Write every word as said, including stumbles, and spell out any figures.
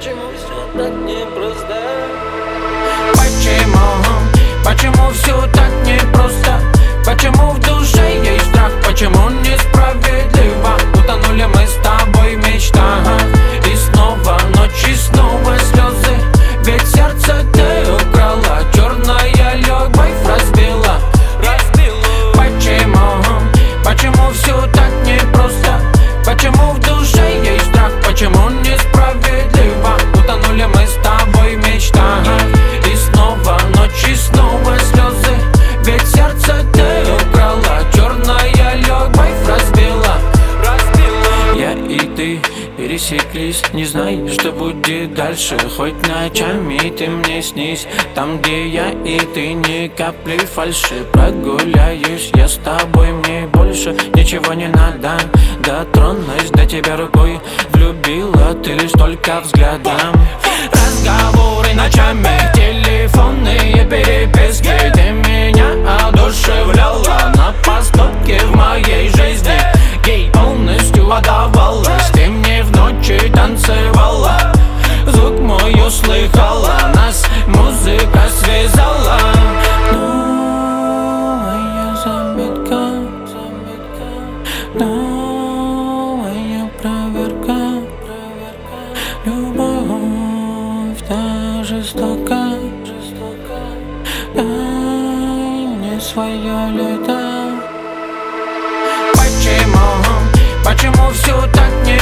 Почему все так непросто? Почему, почему все так непросто? Почему в душе есть страх? Почему несправедливо? Утонули мы с тобой в мечтах. И снова ночь, и снова слезы. Ведь сердце ты украла, черная любовь разбила. Почему, почему все так непросто? Почему в душе есть страх? Почему несправедливо? Утонули мы с тобой в мечтах. И снова ночь, и снова слезы. Ведь сердце ты украла, черная любовь разбила. Я и ты пересеклись, не знаю, что будет дальше. Хоть ночами ты мне снись, там, где я и ты, ни капли фальши. Прогуляюсь я с тобой, мне больше ничего не надо. Дотронусь до тебя рукой, влюбила ты лишь только взглядом. Разговоры ночами, телефонные переписки. Ты меня одушевляла, на поступки в моей жизни ей полностью отдавалась. Ты мне в ночи танцевала, звук мой услыхала, нас музыка связала. Новая заметка, новая проверка. Любовь та жестока, дай мне свое лето. Почему, почему все так не